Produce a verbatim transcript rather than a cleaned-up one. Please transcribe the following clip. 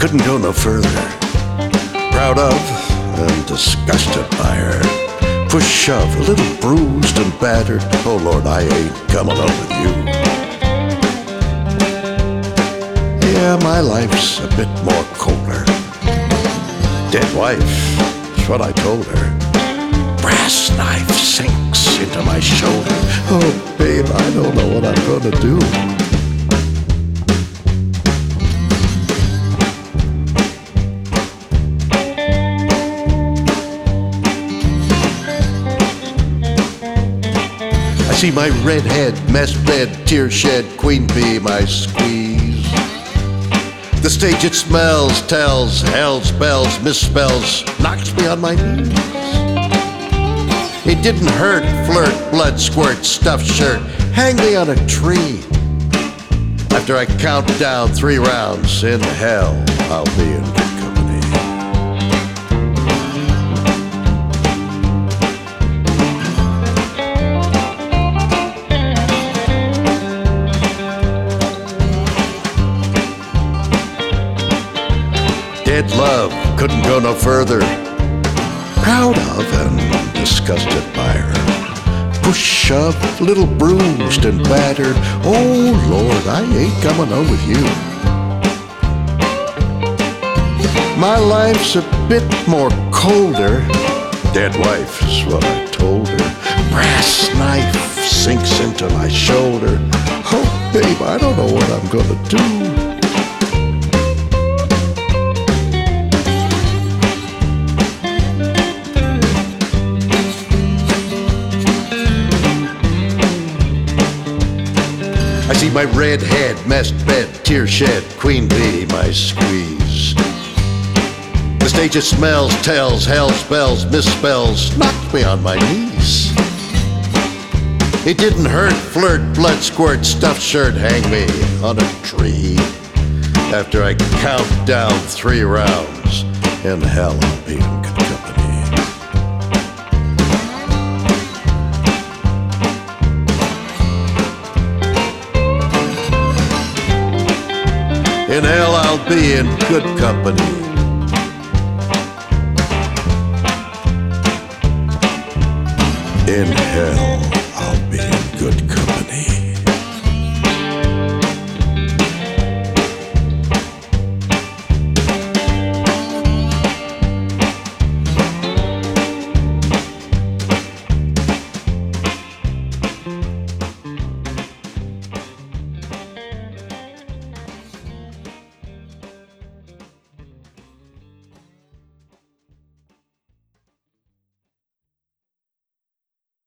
couldn't go no further. Proud of and disgusted by her. Push, shove, a little bruised and battered. Oh Lord, I ain't coming up with you. Yeah, my life's a bit more colder. Dead wife, is what I told her. Brass knife sinks into my shoulder. Oh babe, I don't know what I'm gonna do. I see my redhead, mess bed, tear shed, queen bee, my squeeze. The stage it smells, tells, hell spells, misspells, knocks me on my knees. It didn't hurt, flirt, blood squirt, stuffed shirt, hang me on a tree. After I count down three rounds, in hell I'll be in good company. Dead love couldn't go no further. Proud of and disgusted by her. Push, shove, little bruised and battered. Oh Lord, I ain't coming home with you. My life's a bit more colder. Dead wife is what I told her. Brass knife sinks into my shoulder. Oh babe, I don't know what I'm gonna do. I see my red head, messed bed, tear shed, queen bee, my squeeze. The stage it smells, tells, hell spells, misspells, knocked me on my knees. It didn't hurt, flirt, blood squirt, stuffed shirt, hang me on a tree. After I count down three rounds, in hell I'll be in good company. In hell I'll be in good company. In hell I'll be in good company.